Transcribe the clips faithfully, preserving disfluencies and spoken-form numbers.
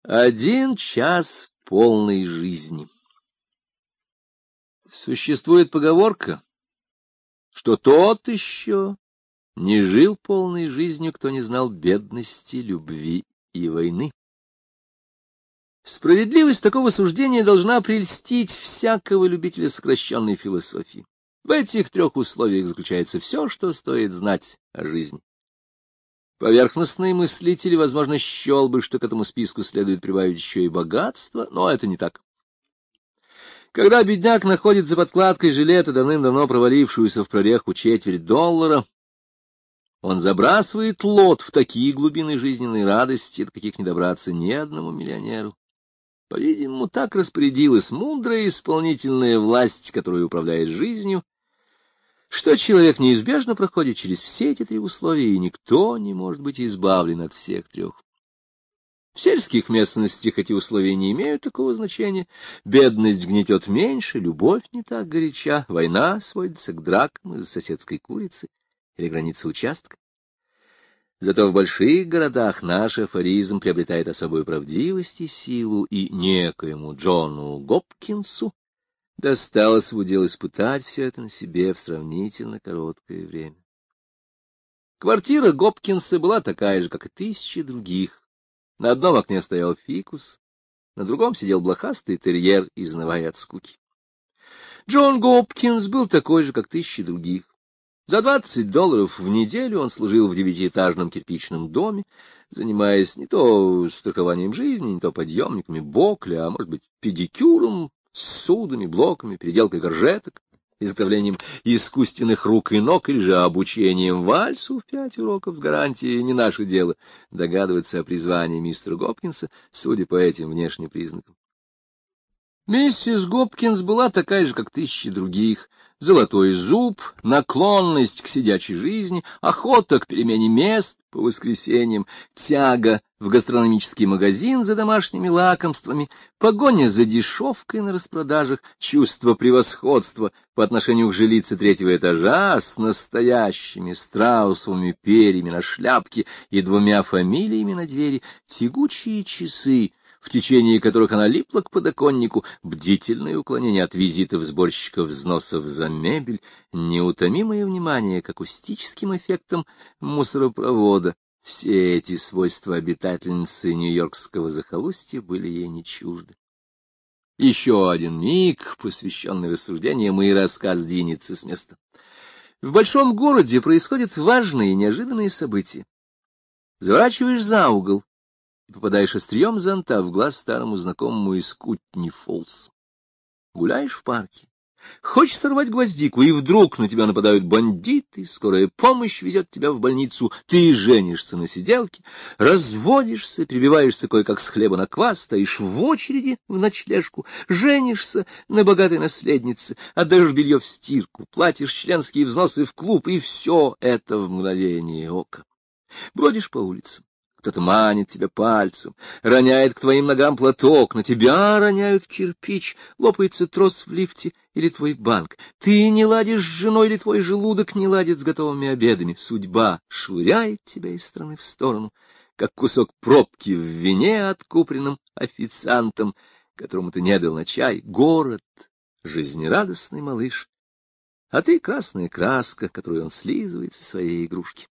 Один час полной жизни. Существует поговорка, что тот еще не жил полной жизнью, кто не знал бедности, любви и войны. Справедливость такого суждения должна прельстить всякого любителя сокращенной философии. В этих трех условиях заключается все, что стоит знать о жизни. Поверхностный мыслитель, возможно, счел бы, что к этому списку следует прибавить еще и богатство, но это не так. Когда бедняк находит за подкладкой жилета давным-давно провалившуюся в прореху четверть доллара, он забрасывает лот в такие глубины жизненной радости, до каких не добраться ни одному миллионеру. По-видимому, так распорядилась мудрая исполнительная власть, которая управляет жизнью, что человек неизбежно проходит через все эти три условия, и никто не может быть избавлен от всех трех. В сельских местностях эти условия не имеют такого значения. Бедность гнетет меньше, любовь не так горяча, война сводится к дракам из-за соседской курицы или границы участка. Зато в больших городах наш афоризм приобретает особую правдивость и силу, и некоему Джону Гопкинсу досталось в удел испытать все это на себе в сравнительно короткое время. Квартира Гопкинса была такая же, как и тысячи других. На одном окне стоял фикус, на другом сидел блохастый терьер, изнывая от скуки. Джон Гопкинс был такой же, как тысячи других. За двадцать долларов в неделю он служил в девятиэтажном кирпичном доме, занимаясь не то страхованием жизни, не то подъемниками бокля, а, может быть, педикюром, судами, блоками, переделкой горжеток, изготовлением искусственных рук и ног или же обучением вальсу в пять уроков с гарантией «не наше дело» догадываться о призвании мистера Гопкинса, судя по этим внешним признакам. Миссис Гопкинс была такая же, как тысячи других. Золотой зуб, наклонность к сидячей жизни, охота к перемене мест по воскресеньям, тяга в гастрономический магазин за домашними лакомствами, погоня за дешевкой на распродажах, чувство превосходства по отношению к жилице третьего этажа с настоящими страусовыми перьями на шляпке и двумя фамилиями на двери, тягучие часы, в течение которых она липла к подоконнику, бдительное уклонение от визитов сборщиков взносов за мебель, неутомимое внимание к акустическим эффектам мусоропровода. Все эти свойства обитательницы нью-йоркского захолустья были ей не чужды. Еще один миг, посвященный рассуждениям, и рассказ двинется с места. В большом городе происходят важные и неожиданные события. Заворачиваешь за угол и попадаешь острием зонта в глаз старому знакомому из Кутни-Фоллс. Гуляешь в парке, хочешь сорвать гвоздику, и вдруг на тебя нападают бандиты, скорая помощь везет тебя в больницу, ты женишься на сиделке, разводишься, перебиваешься кое-как с хлеба на квас, стоишь в очереди в ночлежку, женишься на богатой наследнице, отдаешь белье в стирку, платишь членские взносы в клуб, и все это в мгновение ока. Бродишь по улицам. Кто-то манит тебя пальцем, роняет к твоим ногам платок, на тебя роняют кирпич, лопается трос в лифте или твой банк. Ты не ладишь с женой или твой желудок не ладит с готовыми обедами. Судьба швыряет тебя из стороны в сторону, как кусок пробки в вине, откупленном официантом, которому ты не дал на чай. Город — жизнерадостный малыш, а ты — красная краска, которую он слизывает со своей игрушки.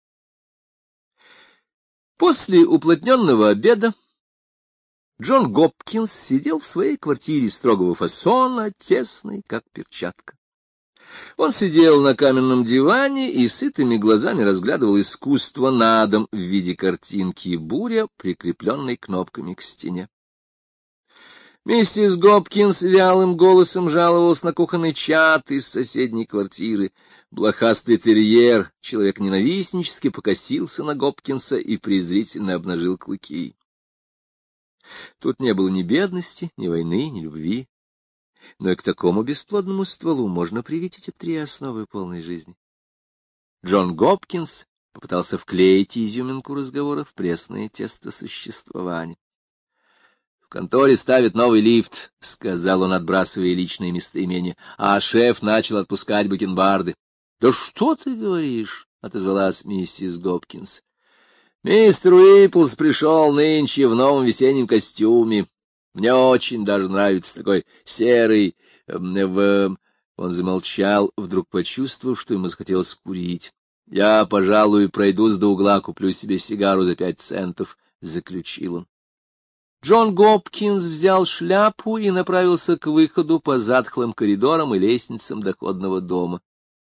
После уплотненного обеда Джон Гопкинс сидел в своей квартире строгого фасона, тесной, как перчатка. Он сидел на каменном диване и сытыми глазами разглядывал искусство на дом в виде картинки буря, прикрепленной кнопками к стене. Миссис Гопкинс вялым голосом жаловалась на кухонный чад из соседней квартиры. Блохастый терьер, человек ненавистнически, покосился на Гопкинса и презрительно обнажил клыки. Тут не было ни бедности, ни войны, ни любви. Но и к такому бесплодному стволу можно привить эти три основы полной жизни. Джон Гопкинс попытался вклеить изюминку разговора в пресное тесто существования. — В конторе ставят новый лифт, — сказал он, отбрасывая личные местоимения, — а шеф начал отпускать бакенбарды. — Да что ты говоришь? — отозвалась миссис Гопкинс. Мистер Уиплс пришел нынче в новом весеннем костюме. Мне очень даже нравится такой серый, в... Он замолчал, вдруг почувствовав, что ему захотелось курить. «Я, пожалуй, пройдусь до угла, куплю себе сигару за пять центов», — заключил он. Джон Гопкинс взял шляпу и направился к выходу по затхлым коридорам и лестницам доходного дома.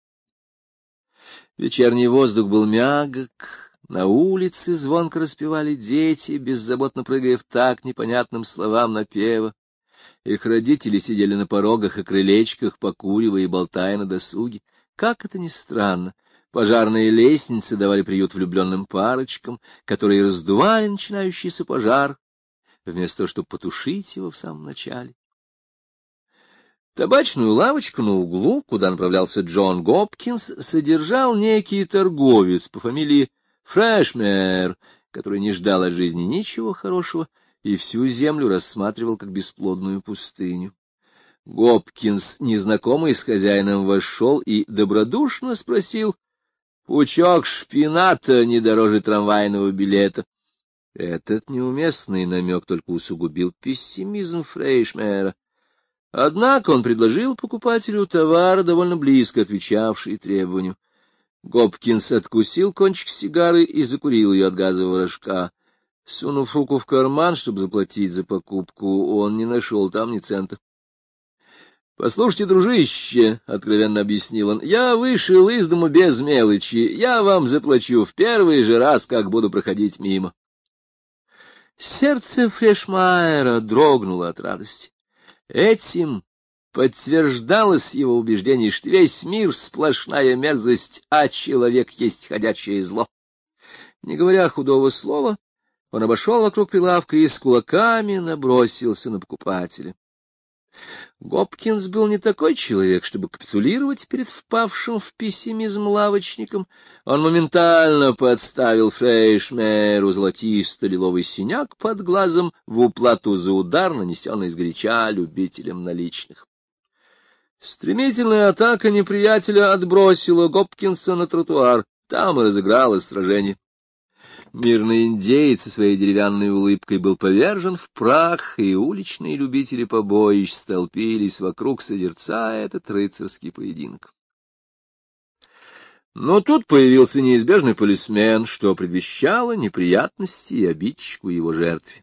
Вечерний воздух был мягок, на улице звонко распевали дети, беззаботно прыгая в такт непонятным словам напева. Их родители сидели на порогах и крылечках, покуривая и болтая на досуге. Как это ни странно, пожарные лестницы давали приют влюбленным парочкам, которые раздували начинающийся пожар, вместо того, чтобы потушить его в самом начале. Табачную лавочку на углу, куда направлялся Джон Гопкинс, содержал некий торговец по фамилии Фрешмер, который не ждал от жизни ничего хорошего и всю землю рассматривал как бесплодную пустыню. Гопкинс, незнакомый с хозяином, вошел и добродушно спросил: «Пучок шпината не дороже трамвайного билета». Этот неуместный намек только усугубил пессимизм Фрешмера. Однако он предложил покупателю товар, довольно близко отвечавший требованию. Гопкинс откусил кончик сигары и закурил ее от газового рожка. Сунув руку в карман, чтобы заплатить за покупку, он не нашел там ни цента. — Послушайте, дружище, — откровенно объяснил он, — я вышел из дому без мелочи, я вам заплачу в первый же раз, как буду проходить мимо. Сердце Фрешмайера дрогнуло от радости. Этим подтверждалось его убеждение, что весь мир — сплошная мерзость, а человек есть ходячее зло. Не говоря худого слова, он обошел вокруг прилавка и с кулаками набросился на покупателя. Гопкинс был не такой человек, чтобы капитулировать перед впавшим в пессимизм лавочником. Он моментально подставил Фрешмеру золотисто-лиловый синяк под глазом в уплату за удар, нанесенный сгоряча любителям наличных. Стремительная атака неприятеля отбросила Гопкинса на тротуар. Там и разыгралось сражение. Мирный индеец со своей деревянной улыбкой был повержен в прах, и уличные любители побоищ столпились вокруг, созерцая этот рыцарский поединок. Но тут появился неизбежный полисмен, что предвещало неприятности и обидчику его жертве.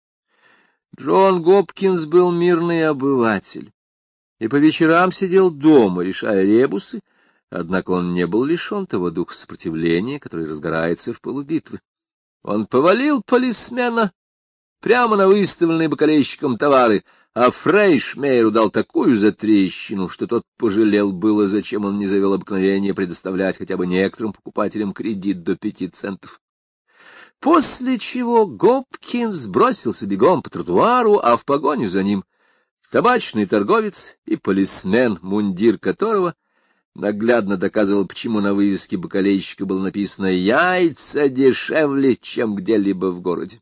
Джон Гопкинс был мирный обыватель, и по вечерам сидел дома, решая ребусы, однако он не был лишен того духа сопротивления, который разгорается в пылу битвы. Он повалил полисмена прямо на выставленные бакалейщиком товары, а Фрешмеру дал такую затрещину, что тот пожалел было, зачем он не завел обыкновение предоставлять хотя бы некоторым покупателям кредит до пяти центов. После чего Гопкинс бросился бегом по тротуару, а в погоню за ним табачный торговец и полисмен, мундир которого наглядно доказывал, почему на вывеске бакалейщика было написано «Яйца дешевле, чем где-либо в городе».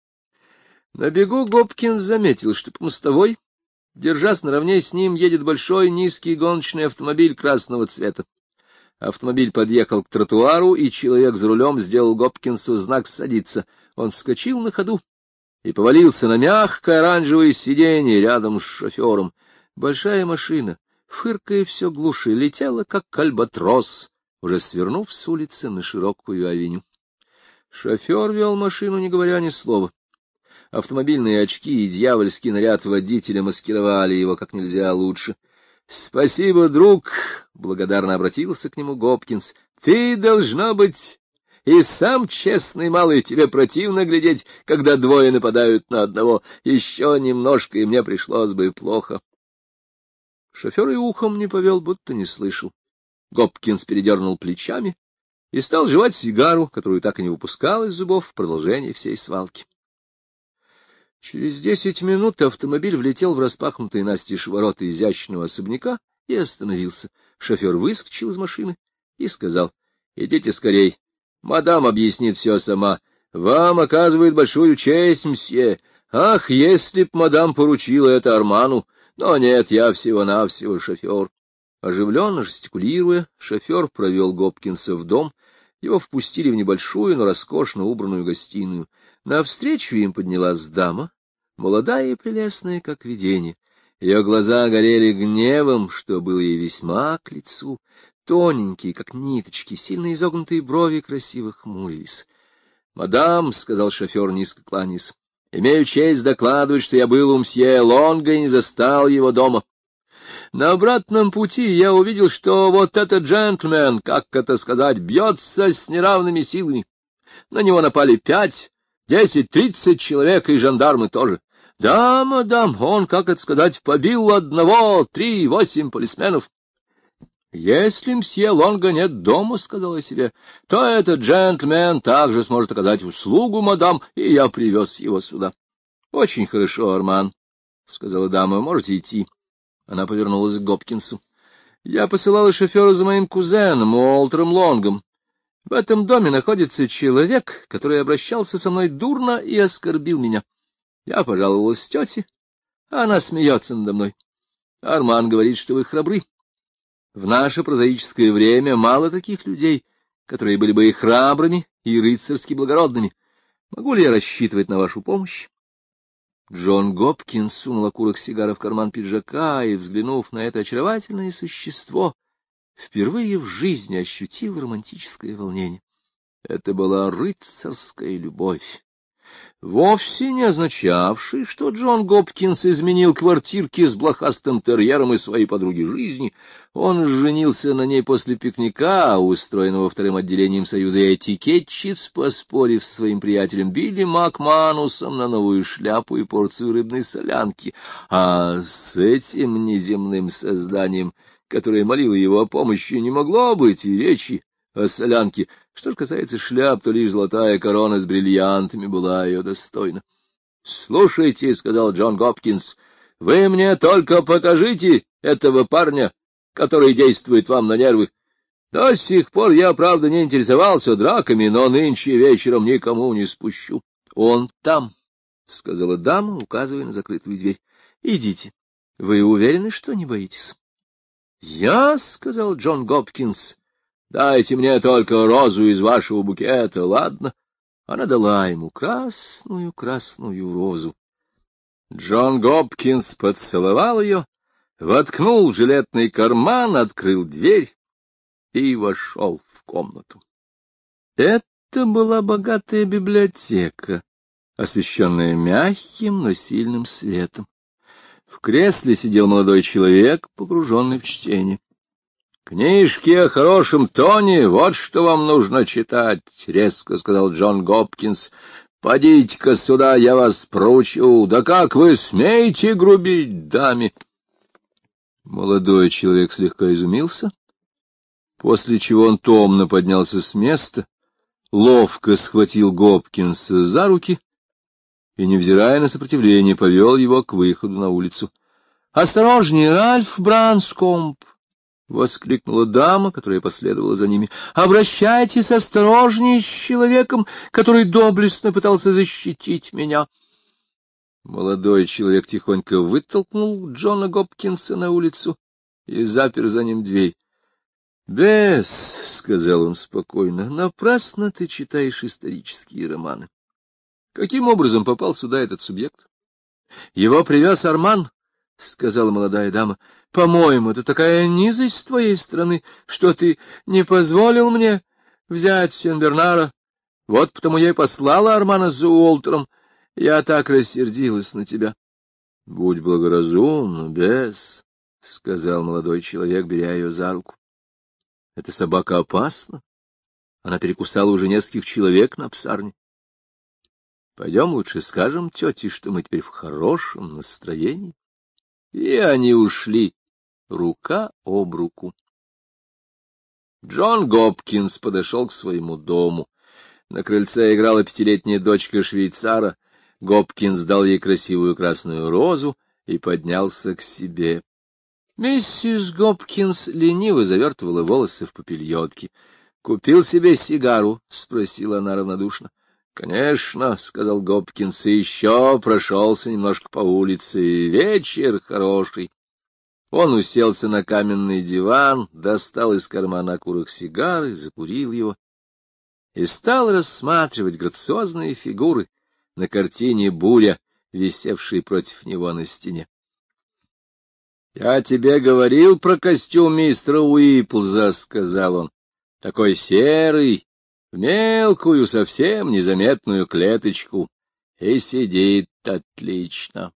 На бегу Гопкинс заметил, что по мостовой, держась наравне с ним, едет большой низкий гоночный автомобиль красного цвета. Автомобиль подъехал к тротуару, и человек за рулем сделал Гопкинсу знак «садиться». Он вскочил на ходу и повалился на мягкое оранжевое сиденье рядом с шофером. Большая машина, фыркая все глуше, летела, как альбатрос, уже свернув с улицы на широкую авеню. Шофер вел машину, не говоря ни слова. Автомобильные очки и дьявольский наряд водителя маскировали его как нельзя лучше. — Спасибо, друг, — благодарно обратился к нему Гопкинс. — Ты, должно быть, и сам честный малый, тебе противно глядеть, когда двое нападают на одного. Еще немножко, и мне пришлось бы плохо. Шофер и ухом не повел, будто не слышал. Гопкинс передернул плечами и стал жевать сигару, которую так и не выпускал из зубов в продолжение всей свалки. Через десять минут автомобиль влетел в распахнутые настежь ворота изящного особняка и остановился. Шофер выскочил из машины и сказал: — Идите скорей, мадам объяснит все сама. Вам оказывает большую честь, мсье. Ах, если б мадам поручила это Арману! Но нет, я всего-навсего шофер. Оживленно жестикулируя, шофер провел Гопкинса в дом Его впустили в небольшую, но роскошно убранную гостиную. Навстречу им поднялась дама, молодая и прелестная, как видение. Ее глаза горели гневом, что было ей весьма к лицу. Тоненькие, как ниточки, сильно изогнутые брови красиво хмурились. — Мадам, — сказал шофер, низко кланяясь, — имею честь докладывать, что я был у мсье Лонга и не застал его дома. На обратном пути я увидел, что вот этот джентльмен, как это сказать, бьется с неравными силами. На него напали пять, десять, тридцать человек, и жандармы тоже. Да, мадам, он, как это сказать, побил одного, три, восемь полисменов. Если мсье Лонга нет дома, — сказала я себе, — то этот джентльмен также сможет оказать услугу, мадам, и я привез его сюда. — Очень хорошо, Арман, — сказала дама, — можете идти. Она повернулась к Гопкинсу. — Я посылала шофера за моим кузеном, Уолтером Лонгом. В этом доме находится человек, который обращался со мной дурно и оскорбил меня. Я пожаловалась тете, а она смеется надо мной. Арман говорит, что вы храбры. В наше прозаическое время мало таких людей, которые были бы и храбрыми, и рыцарски благородными. Могу ли я рассчитывать на вашу помощь? Джон Гопкинс сунул окурок сигары в карман пиджака и, взглянув на это очаровательное существо, впервые в жизни ощутил романтическое волнение. Это была рыцарская любовь, вовсе не означавший, что Джон Гопкинс изменил квартирке с блохастым терьером и своей подруги жизни. Он женился на ней после пикника, устроенного вторым отделением Союза этикетчиц, поспорив с своим приятелем Билли Макманусом на новую шляпу и порцию рыбной солянки. А с этим неземным созданием, которое молило его о помощи, не могло быть и речи о солянке. Что ж касается шляп, то лишь золотая корона с бриллиантами была ее достойна. — Слушайте, — сказал Джон Гопкинс, — вы мне только покажите этого парня, который действует вам на нервы. До сих пор я, правда, не интересовался драками, но нынче вечером никому не спущу. — Он там, — сказала дама, указывая на закрытую дверь. — Идите. Вы уверены, что не боитесь? — Я, — сказал Джон Гопкинс, — дайте мне только розу из вашего букета, ладно? Она дала ему красную-красную розу. Джон Гопкинс поцеловал ее, воткнул в жилетный карман, открыл дверь и вошел в комнату. Это была богатая библиотека, освещенная мягким, но сильным светом. В кресле сидел молодой человек, погруженный в чтение. — Книжки о хорошем тоне, вот что вам нужно читать, — резко сказал Джон Гопкинс. — Подите-ка сюда, я вас проучу. Да как вы смеете грубить даме? Молодой человек слегка изумился, после чего он томно поднялся с места, ловко схватил Гопкинса за руки и, невзирая на сопротивление, повел его к выходу на улицу. — Осторожнее, Ральф Бранскомп! — воскликнула дама, которая последовала за ними. — Обращайтесь осторожнее с человеком, который доблестно пытался защитить меня. Молодой человек тихонько вытолкнул Джона Гопкинса на улицу и запер за ним дверь. — Бесс, — сказал он спокойно, — напрасно ты читаешь исторические романы. Каким образом попал сюда этот субъект? Его привез Арман, — сказала молодая дама. — По-моему, это такая низость с твоей стороны, что ты не позволил мне взять Сен-Бернара. Вот потому я и послала Армана за Уолтером. Я так рассердилась на тебя. — Будь благоразумна, Бесс, — сказал молодой человек, беря ее за руку. — Эта собака опасна. Она перекусала уже нескольких человек на псарне. Пойдем лучше скажем тете, что мы теперь в хорошем настроении. И они ушли рука об руку. Джон Гопкинс подошел к своему дому. На крыльце играла пятилетняя дочка швейцара. Гопкинс дал ей красивую красную розу и поднялся к себе. Миссис Гопкинс лениво завертывала волосы в попельотки. — Купил себе сигару? — спросила она равнодушно. — Конечно, — сказал Гопкинс, — и еще прошелся немножко по улице. Вечер хороший. Он уселся на каменный диван, достал из кармана окурок сигары, закурил его и стал рассматривать грациозные фигуры на картине «Буря», висевшей против него на стене. — Я тебе говорил про костюм мистера Уиплза, — сказал он, — такой серый, в мелкую, совсем незаметную клеточку, и сидит отлично.